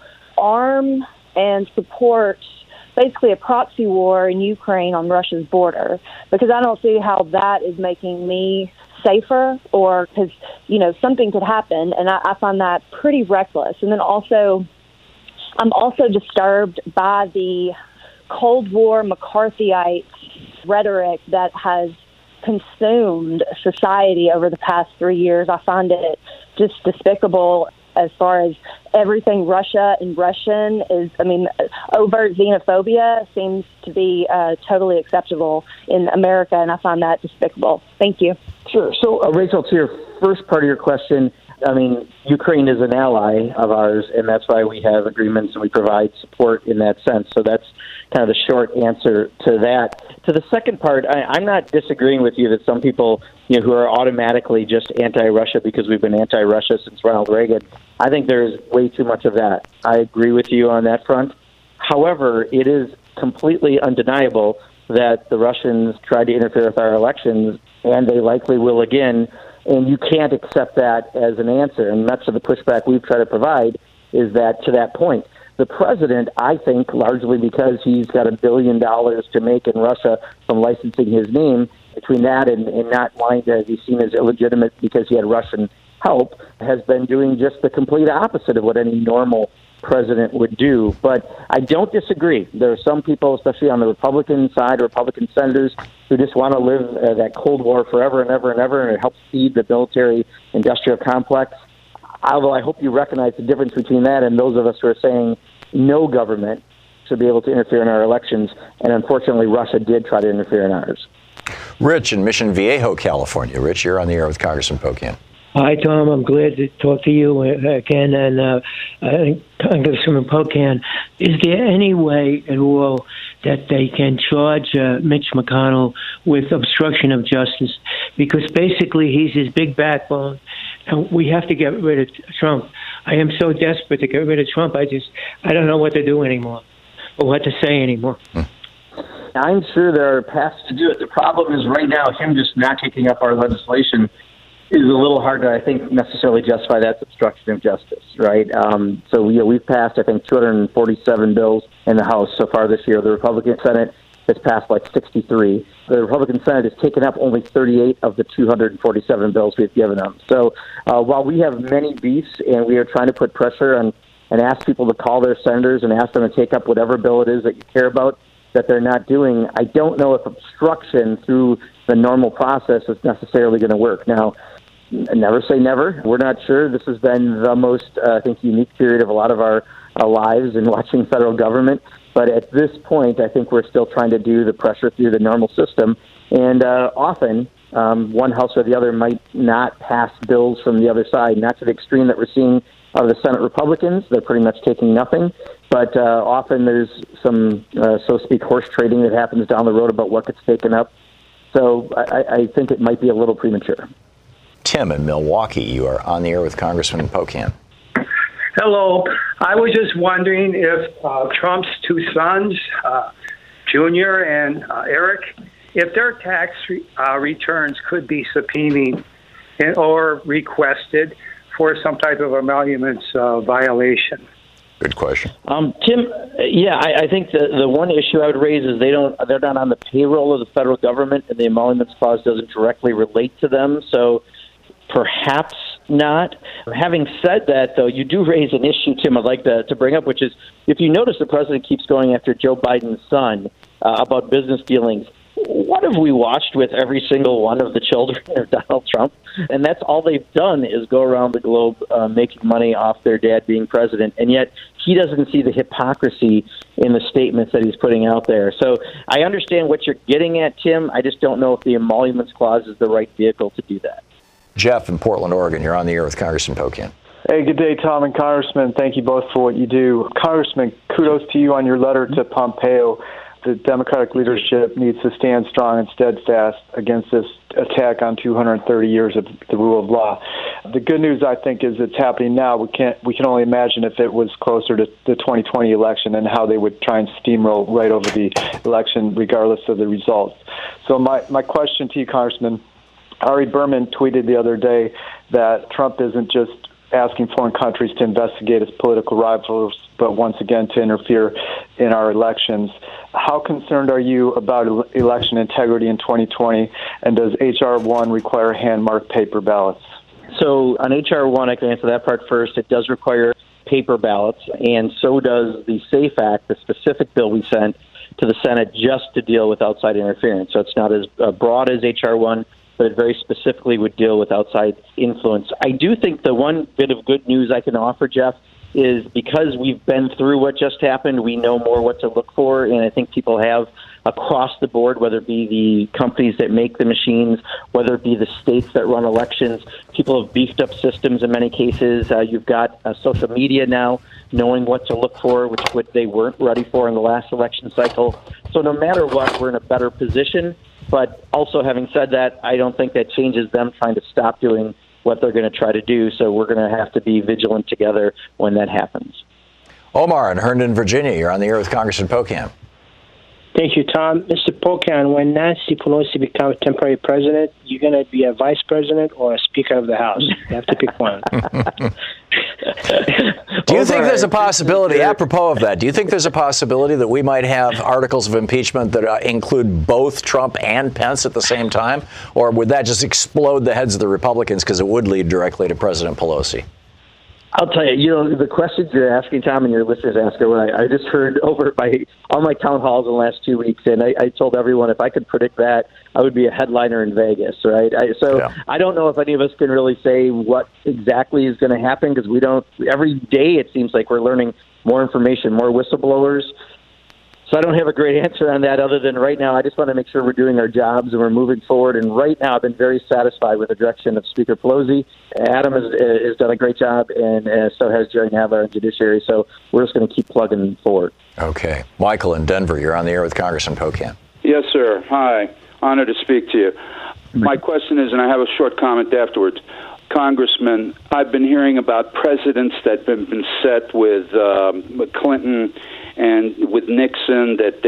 arm and support basically a proxy war in Ukraine on Russia's border, because I don't see how that is making me safer, or because, something could happen, and I find that pretty reckless. And then also, I'm also disturbed by the Cold War McCarthyite rhetoric that has consumed society over the past 3 years. I find it just despicable as far as everything Russia and Russian is. Overt xenophobia seems to be totally acceptable in America, and I find that despicable. Thank you. Sure. So, Rachel, to your first part of your question, Ukraine is an ally of ours, and that's why we have agreements and we provide support in that sense. So that's kind of the short answer to that. To the second part, I'm not disagreeing with you that some people, who are automatically just anti-Russia because we've been anti-Russia since Ronald Reagan, I think there's way too much of that. I agree with you on that front. However, it is completely undeniable that the Russians tried to interfere with our elections, and they likely will again. And you can't accept that as an answer. And much of the pushback we've tried to provide is that to that point. The president, I think, largely because he's got $1 billion to make in Russia from licensing his name, between that and not wanting to be seen as illegitimate because he had Russian help, has been doing just the complete opposite of what any normal president would do. But I don't disagree. There are some people, especially on the Republican side, Republican senators, who just want to live that Cold War forever and ever and ever, and it helps feed the military-industrial complex. Although I hope you recognize the difference between that and those of us who are saying no government should be able to interfere in our elections, and unfortunately Russia did try to interfere in ours. Rich in Mission Viejo, California. Rich, you're on the air with Congressman Pocan. Hi, Tom. I'm glad to talk to you again. And Congressman Pocan, is there any way at all that they can charge Mitch McConnell with obstruction of justice? Because basically he's his big backbone, and we have to get rid of Trump. I am so desperate to get rid of Trump. I don't know what to do anymore or what to say anymore. I'm sure there are paths to do it. The problem is right now him just not taking up our legislation is a little hard to, I think, necessarily justify that obstruction of justice, right? So we've passed, I think, 247 bills in the House so far this year. The Republican Senate has passed like 63. The Republican Senate has taken up only 38 of the 247 bills we've given them. So while we have many beefs and we are trying to put pressure on and ask people to call their senators and ask them to take up whatever bill it is that you care about that they're not doing, I don't know if obstruction through the normal process is necessarily going to work. Now, never say never. We're not sure. This has been the most, I think, unique period of a lot of our lives in watching federal government. But at this point, I think we're still trying to do the pressure through the normal system. And often, one house or the other might not pass bills from the other side, not to the extreme that we're seeing out of the Senate Republicans. They're pretty much taking nothing. But often there's some, so to speak, horse trading that happens down the road about what gets taken up. So I think it might be a little premature. Tim in Milwaukee, you are on the air with Congressman Pocan. Hello. I was just wondering if Trump's two sons, Junior and Eric, if their tax returns could be subpoenaed or requested for some type of emoluments violation. Good question. Tim, I think the one issue I would raise is they're not on the payroll of the federal government, and the emoluments clause doesn't directly relate to them. So perhaps not. Having said that, though, you do raise an issue, Tim, I'd like to bring up, which is if you notice the president keeps going after Joe Biden's son about business dealings. what have we watched with every single one of the children of Donald Trump? And that's all they've done is go around the globe making money off their dad being president. And yet he doesn't see the hypocrisy in the statements that he's putting out there. So I understand what you're getting at, Tim. I just don't know if the emoluments clause is the right vehicle to do that. Jeff in Portland, Oregon, you're on the air with Congressman Pocan. Hey, good day, Tom and Congressman. Thank you both for what you do. Congressman, kudos to you on your letter to Pompeo. The Democratic leadership needs to stand strong and steadfast against this attack on 230 years of the rule of law. The good news, I think, is it's happening now. We can only imagine if it was closer to the 2020 election and how they would try and steamroll right over the election regardless of the results. So my question to you, Congressman, Ari Berman tweeted the other day that Trump isn't just asking foreign countries to investigate his political rivals, but once again to interfere in our elections. How concerned are you about election integrity in 2020, and does H.R. 1 require hand-marked paper ballots? So on H.R. 1, I can answer that part first. It does require paper ballots, and so does the SAFE Act, the specific bill we sent to the Senate just to deal with outside interference. So it's not as broad as H.R. 1, but it very specifically would deal with outside influence. I do think the one bit of good news I can offer, Jeff, is because we've been through what just happened, we know more what to look for, and I think people have across the board, whether it be the companies that make the machines, whether it be the states that run elections, people have beefed up systems in many cases. You've got social media now knowing what to look for, which what they weren't ready for in the last election cycle. So no matter what, we're in a better position. But also, having said that, I don't think that changes them trying to stop doing what they're going to try to do. So we're going to have to be vigilant together when that happens. Omar in Herndon, Virginia. You're on the air with Congressman Pocan. Thank you, Tom. Mr. Pocan, when Nancy Pelosi becomes temporary president, you're going to be a vice president or a speaker of the House. You have to pick one. Do you think there's a possibility, apropos of that, do you think there's a possibility that we might have articles of impeachment that include both Trump and Pence at the same time? Or would that just explode the heads of the Republicans because it would lead directly to President Pelosi? I'll tell you, the questions you're asking, Tom, and your listeners ask are what I just heard over all my town halls in the last 2 weeks, and I told everyone if I could predict that, I would be a headliner in Vegas, right? I don't know if any of us can really say what exactly is going to happen because we don't. Every day it seems like we're learning more information, more whistleblowers. So I don't have a great answer on that other than right now I just want to make sure we're doing our jobs and we're moving forward. And right now I've been very satisfied with the direction of Speaker Pelosi. Adam has done a great job, and so has Jerry Nadler in Judiciary. So we're just going to keep plugging forward. Okay. Michael in Denver, you're on the air with Congressman Pocan. Yes, sir. Hi. Honored to speak to you. My question is, and I have a short comment afterwards. Congressman, I've been hearing about precedents that have been set with Clinton and with Nixon that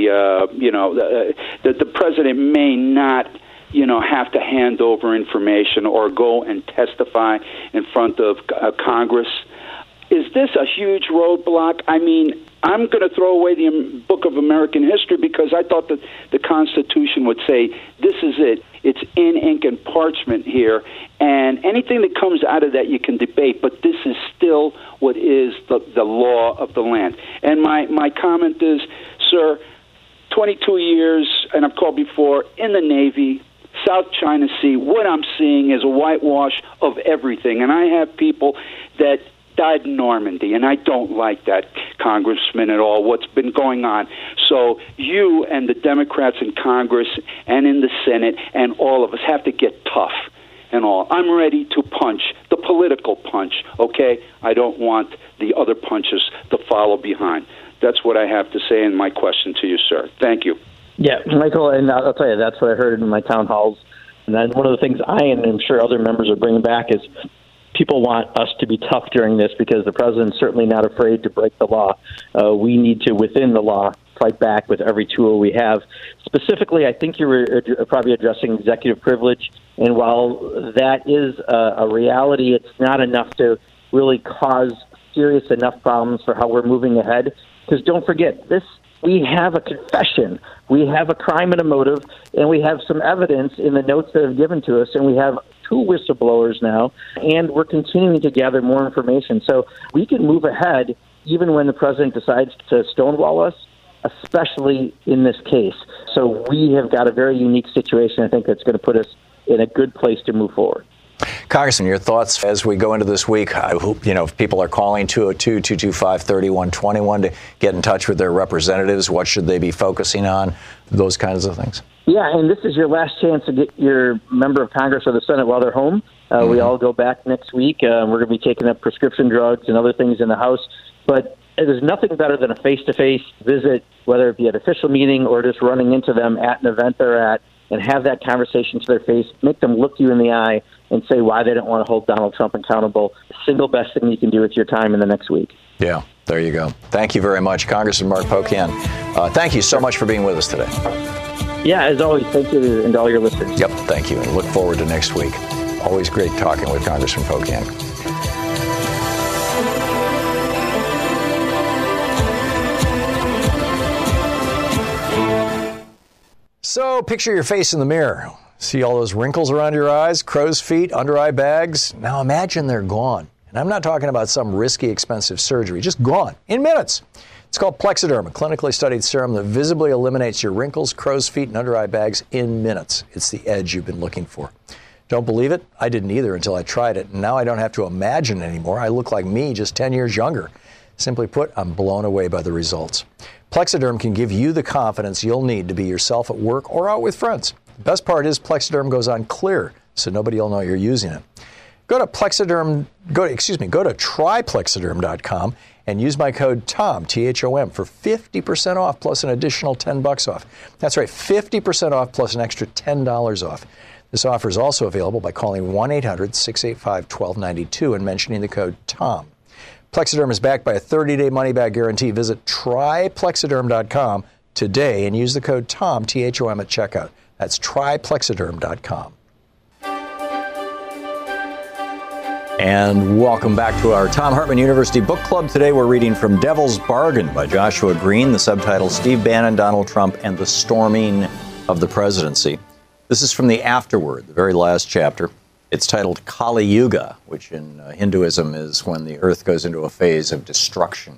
that the president may not, have to hand over information or go and testify in front of Congress. Is this a huge roadblock? I mean, I'm going to throw away the Book of American History because I thought that the Constitution would say this is it. It's in ink and parchment here, and anything that comes out of that you can debate, but this is still what is the law of the land. And my comment is, sir, 22 years, and I've called before, in the Navy, South China Sea, what I'm seeing is a whitewash of everything, and I have people that died in Normandy, and I don't like that, Congressman, at all, what's been going on. So you and the Democrats in Congress and in the Senate and all of us have to get tough and all. I'm ready to punch the political punch, okay? I don't want the other punches to follow behind. That's what I have to say in my question to you, sir. Thank you. Yeah, Michael, and I'll tell you, that's what I heard in my town halls. And then one of the things I and I'm sure other members are bringing back is people want us to be tough during this because the president's certainly not afraid to break the law. We need to, within the law, fight back with every tool we have. Specifically, I think you were probably addressing executive privilege. And while that is a reality, it's not enough to really cause serious enough problems for how we're moving ahead. Because don't forget, we have a confession, we have a crime and a motive, and we have some evidence in the notes that have given to us, and we have 2 whistleblowers now, and we're continuing to gather more information. So we can move ahead even when the president decides to stonewall us. especially in this case. So we have got a very unique situation, I think, that's going to put us in a good place to move forward. Congressman, your thoughts as we go into this week? I hope, if people are calling 202-225-3121 to get in touch with their representatives, what should they be focusing on? Those kinds of things. Yeah, and this is your last chance to get your member of Congress or the Senate while they're home. We all go back next week. We're going to be taking up prescription drugs and other things in the House. But there's nothing better than a face-to-face visit, whether it be at an official meeting or just running into them at an event they're at, and have that conversation to their face, make them look you in the eye and say why they don't want to hold Donald Trump accountable. The single best thing you can do with your time in the next week. Yeah, there you go. Thank you very much, Congressman Mark Pocan. Thank you so much for being with us today. Yeah, as always, thank you and all your listeners. Yep, thank you, and look forward to next week. Always great talking with Congressman Pocan. So picture your face in the mirror. See all those wrinkles around your eyes, crow's feet, under-eye bags? Now imagine they're gone. And I'm not talking about some risky, expensive surgery, just gone in minutes. It's called Plexiderm, a clinically studied serum that visibly eliminates your wrinkles, crow's feet, and under-eye bags in minutes. It's the edge you've been looking for. Don't believe it? I didn't either until I tried it. And now I don't have to imagine anymore. I look like me, just 10 years younger. Simply put, I'm blown away by the results. Plexiderm can give you the confidence you'll need to be yourself at work or out with friends. The best part is Plexiderm goes on clear, so nobody will know you're using it. Go to tryplexiderm.com and use my code TOM, T-H-O-M, for 50% off plus an additional $10 off. That's right, 50% off plus an extra $10 off. This offer is also available by calling 1-800-685-1292 and mentioning the code TOM. Plexiderm is backed by a 30-day money-back guarantee. Visit tryplexiderm.com today and use the code TOM, T-H-O-M, at checkout. That's tryplexiderm.com. And welcome back to our Thom Hartmann University Book Club. Today we're reading From Devil's Bargain by Joshua Green, the subtitle Steve Bannon, Donald Trump, and the Storming of the Presidency. This is from the afterword, the very last chapter. It's titled Kali Yuga, which in Hinduism is when the earth goes into a phase of destruction.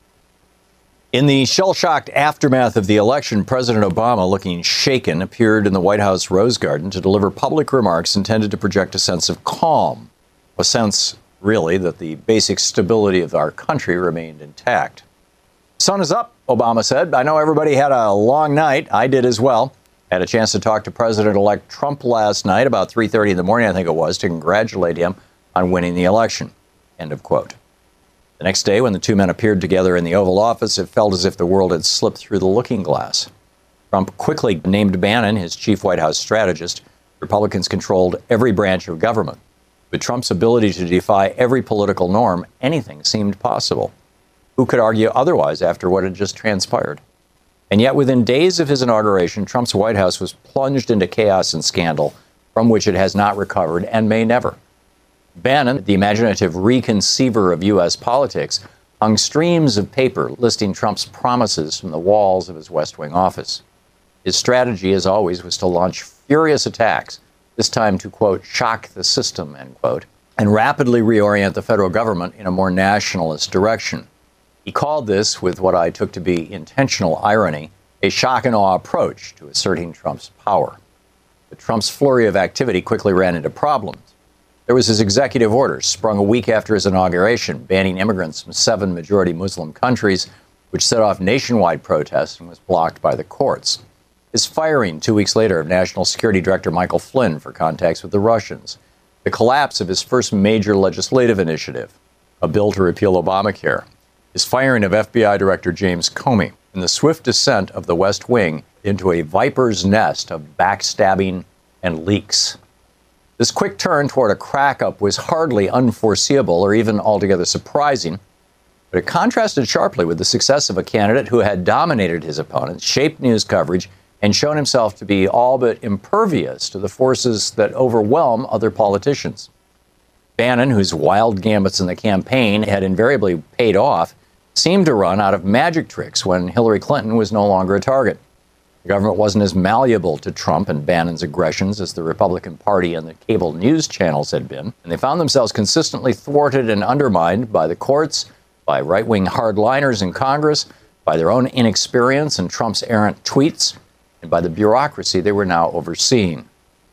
In the shell-shocked aftermath of the election, President Obama, looking shaken, appeared in the White House Rose Garden to deliver public remarks intended to project a sense of calm, a sense, really, that the basic stability of our country remained intact. Sun is up, Obama said. I know everybody had a long night. I did as well. Had a chance to talk to President-elect Trump last night, about 3:30 in the morning, I think it was, to congratulate him on winning the election. End of quote. The next day, when the two men appeared together in the Oval Office, it felt as if the world had slipped through the looking glass. Trump quickly named Bannon his chief White House strategist. Republicans controlled every branch of government. With Trump's ability to defy every political norm, anything seemed possible. Who could argue otherwise after what had just transpired? And yet, within days of his inauguration, Trump's White House was plunged into chaos and scandal from which it has not recovered and may never. Bannon, the imaginative reconceiver of U.S. politics, hung streams of paper listing Trump's promises from the walls of his West Wing office. His strategy, as always, was to launch furious attacks, this time to, quote, shock the system, end quote, and rapidly reorient the federal government in a more nationalist direction. He called this, with what I took to be intentional irony, a shock and awe approach to asserting Trump's power. But Trump's flurry of activity quickly ran into problems. There was his executive order, sprung a week after his inauguration, banning immigrants from 7 majority Muslim countries, which set off nationwide protests and was blocked by the courts. His firing 2 weeks later of National Security Director Michael Flynn for contacts with the Russians. The collapse of his first major legislative initiative, a bill to repeal Obamacare. His firing of FBI Director James Comey, and the swift descent of the West Wing into a viper's nest of backstabbing and leaks. This quick turn toward a crack-up was hardly unforeseeable or even altogether surprising, but it contrasted sharply with the success of a candidate who had dominated his opponents, shaped news coverage, and shown himself to be all but impervious to the forces that overwhelm other politicians. Bannon, whose wild gambits in the campaign had invariably paid off, seemed to run out of magic tricks when Hillary Clinton was no longer a target. The government wasn't as malleable to Trump and Bannon's aggressions as the Republican Party and the cable news channels had been, and they found themselves consistently thwarted and undermined by the courts, by right-wing hardliners in Congress, by their own inexperience and Trump's errant tweets, and by the bureaucracy they were now overseeing.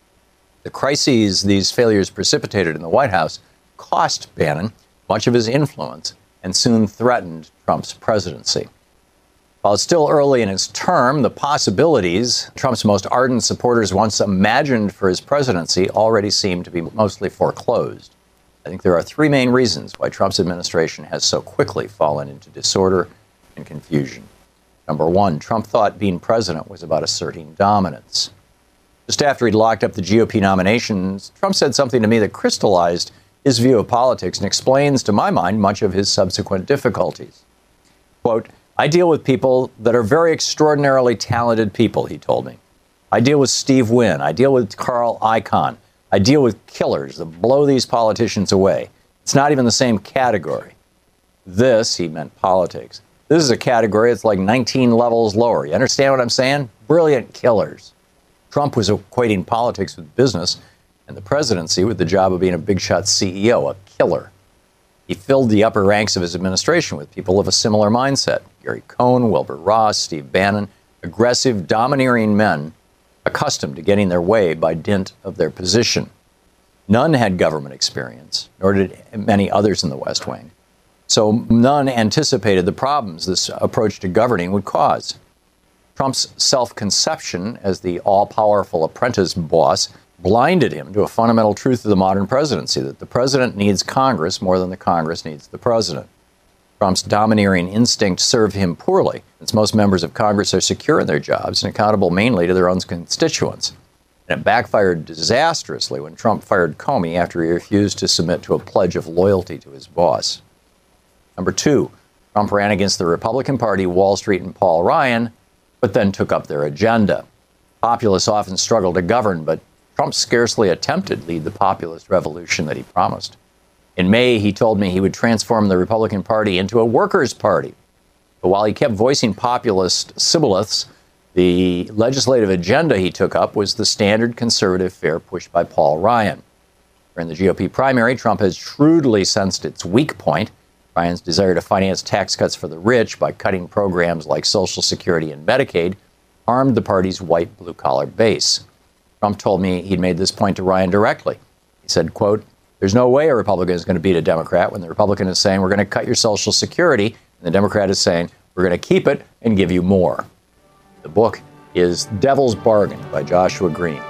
The crises these failures precipitated in the White House cost Bannon much of his influence and soon threatened Trump's presidency. While it's still early in his term, the possibilities Trump's most ardent supporters once imagined for his presidency already seem to be mostly foreclosed. I think there are three main reasons why Trump's administration has so quickly fallen into disorder and confusion. Number one, Trump thought being president was about asserting dominance. Just after he'd locked up the GOP nominations, Trump said something to me that crystallized his view of politics and explains, to my mind, much of his subsequent difficulties. Quote, I deal with people that are very extraordinarily talented people, he told me. I deal with Steve Wynn. I deal with Carl Icahn. I deal with killers that blow these politicians away. It's not even the same category. This, he meant politics. This is a category that's like 19 levels lower. You understand what I'm saying? Brilliant killers. Trump was equating politics with business and the presidency with the job of being a big shot CEO, a killer. He filled the upper ranks of his administration with people of a similar mindset. Gary Cohn, Wilbur Ross, Steve Bannon, aggressive, domineering men accustomed to getting their way by dint of their position. None had government experience, nor did many others in the West Wing. So none anticipated the problems this approach to governing would cause. Trump's self-conception as the all-powerful apprentice boss blinded him to a fundamental truth of the modern presidency, that the president needs Congress more than the Congress needs the president. Trump's domineering instinct served him poorly, since most members of Congress are secure in their jobs and accountable mainly to their own constituents. And it backfired disastrously when Trump fired Comey after he refused to submit to a pledge of loyalty to his boss. Number two, Trump ran against the Republican Party, Wall Street, and Paul Ryan, but then took up their agenda. Populists often struggle to govern, but Trump scarcely attempted to lead the populist revolution that he promised. In May, he told me he would transform the Republican Party into a workers' party. But while he kept voicing populist shibboleths, the legislative agenda he took up was the standard conservative fare pushed by Paul Ryan. During the GOP primary, Trump has shrewdly sensed its weak point, Ryan's desire to finance tax cuts for the rich by cutting programs like Social Security and Medicaid harmed the party's white blue-collar base. Trump told me he'd made this point to Ryan directly. He said, quote, there's no way a Republican is going to beat a Democrat when the Republican is saying we're going to cut your Social Security, and the Democrat is saying we're going to keep it and give you more. The book is Devil's Bargain by Joshua Green.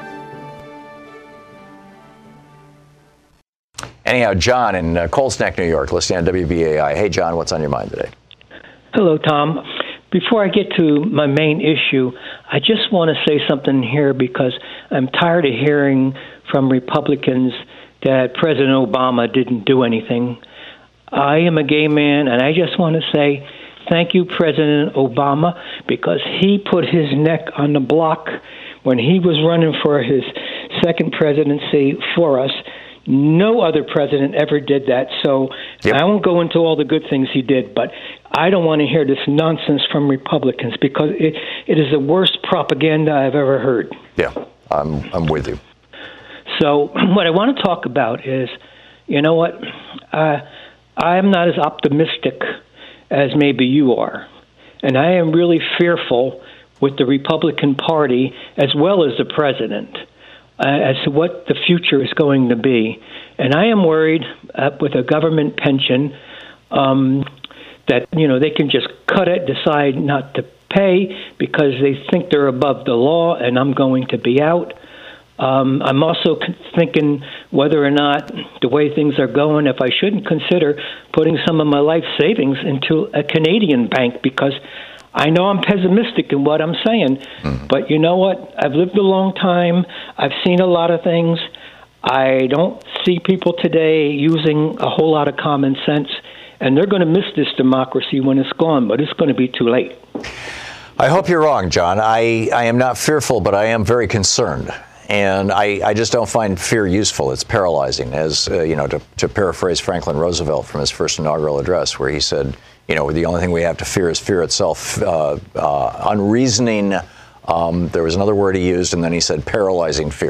Anyhow, John in Cold Neck, New York, listening on WBAI. Hey, John, what's on your mind today? Hello, Tom. Before I get to my main issue, I just want to say something here because I'm tired of hearing from Republicans that President Obama didn't do anything. I am a gay man, and I just want to say thank you, President Obama, because he put his neck on the block when he was running for his second presidency for us. No other president ever did that. So I won't go into all the good things he did, but I don't want to hear this nonsense from Republicans because it is the worst propaganda I've ever heard. Yeah, I'm with you. So what I want to talk about is, you know what, I'm not as optimistic as maybe you are. And I am really fearful with the Republican Party as well as the president as to what the future is going to be. And I am worried with a government pension that, you know, they can just cut it, decide not to pay because they think they're above the law and I'm going to be out. I'm also thinking whether or not the way things are going, if I shouldn't consider putting some of my life savings into a Canadian bank because I know I'm pessimistic in what I'm saying, but you know what? I've lived a long time. I've seen a lot of things. I don't see people today using a whole lot of common sense, and they're going to miss this democracy when it's gone, but it's going to be too late. I hope you're wrong, John. I am not fearful, but I am very concerned. And I just don't find fear useful. It's paralyzing, as, you know, to paraphrase Franklin Roosevelt from his first inaugural address, where he said, you know, the only thing we have to fear is fear itself. Unreasoning, there was another word he used, and then he said paralyzing fear.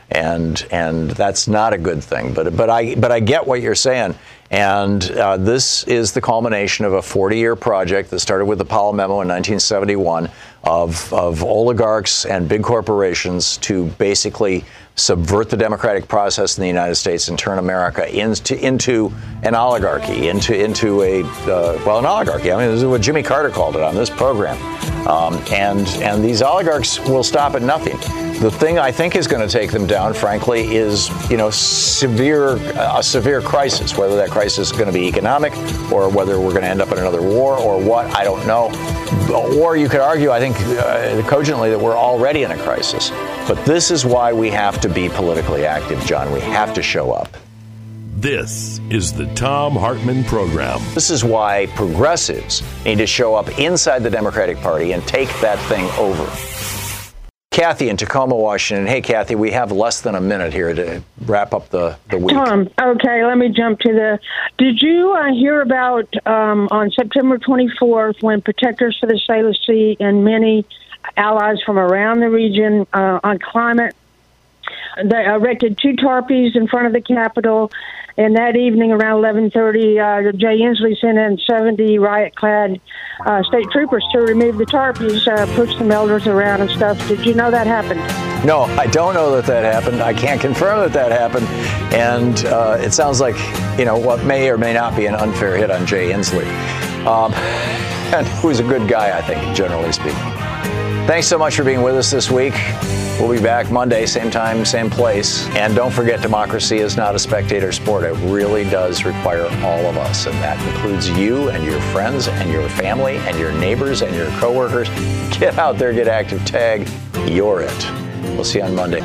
and that's not a good thing. But I get what you're saying. And this is the culmination of a 40-year project that started with the Powell Memo in 1971 of oligarchs and big corporations to basically subvert the democratic process in the United States and turn America into an oligarchy, into an oligarchy. I mean, this is what Jimmy Carter called it on this program. And these oligarchs will stop at nothing. The thing I think is going to take them down, frankly, is a severe crisis. Whether that crisis is going to be economic, or whether we're going to end up in another war, or what, I don't know. Or you could argue, I think, cogently, that we're already in a crisis. But this is why we have to be politically active, John. We have to show up. This is the Thom Hartmann Program. This is why progressives need to show up inside the Democratic Party and take that thing over. Kathy in Tacoma, Washington. Hey, Kathy, we have less than a minute here to wrap up the week. Tom, okay, let me jump to did you hear about on September 24th when Protectors for the Salish Sea and many allies from around the region on climate, they erected 2 tarpies in front of the Capitol, and that evening around 11:30, Jay Inslee sent in 70 riot-clad state troopers to remove the tarpies, push some elders around and stuff. Did you know that happened? No, I don't know that happened. I can't confirm that happened. And it sounds like, what may or may not be an unfair hit on Jay Inslee, and who's a good guy, I think, generally speaking. Thanks so much for being with us this week. We'll be back Monday, same time, same place. And don't forget, democracy is not a spectator sport. It really does require all of us. And that includes you and your friends and your family and your neighbors and your coworkers. Get out there, get active, tag, you're it. We'll see you on Monday.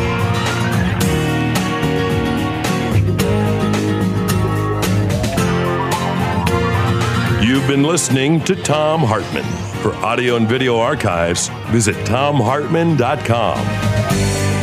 You've been listening to Thom Hartmann. For audio and video archives, visit thomhartmann.com.